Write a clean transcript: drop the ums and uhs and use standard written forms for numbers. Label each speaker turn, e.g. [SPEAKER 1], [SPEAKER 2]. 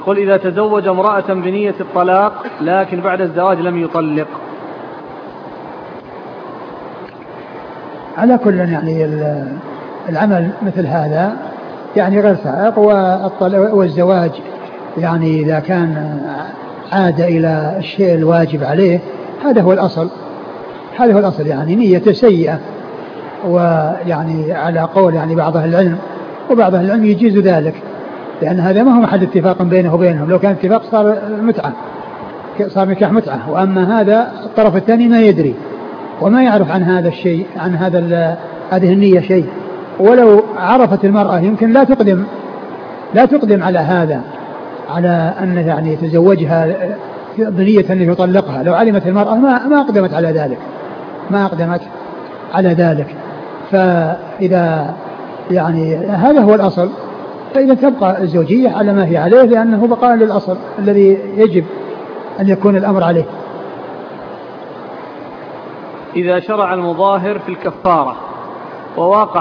[SPEAKER 1] قل إذا تزوج امرأة بنية الطلاق لكن بعد الزواج لم يطلق.
[SPEAKER 2] على كل يعني العمل مثل هذا يعني غير سائق، والزواج يعني إذا كان عاد إلى الشيء الواجب عليه هذا هو الأصل، هذا هو الأصل. يعني نية سيئة، ويعني على قول يعني بعض أهل العلم، وبعض أهل العلم يجيز ذلك، لأن هذا ما هو محل اتفاق بينه وبينهم، لو كان اتفاق صار متعة، صار نكاح متعة. وأما هذا الطرف الثاني ما يدري وما يعرف عن هذا الشيء، عن هذه النية شيء، ولو عرفت المرأة يمكن لا تقدم على هذا، على أن يعني تزوجها بنية أن يطلقها. لو علمت المرأة ما أقدمت على ذلك، ما أقدمت على ذلك. فإذا يعني هذا هو الأصل، فإذا تبقى الزوجية على ما هي عليه، لأنه بقاء للأصل الذي يجب أن يكون الأمر عليه.
[SPEAKER 1] إذا شرع المظاهر في الكفارة وواقع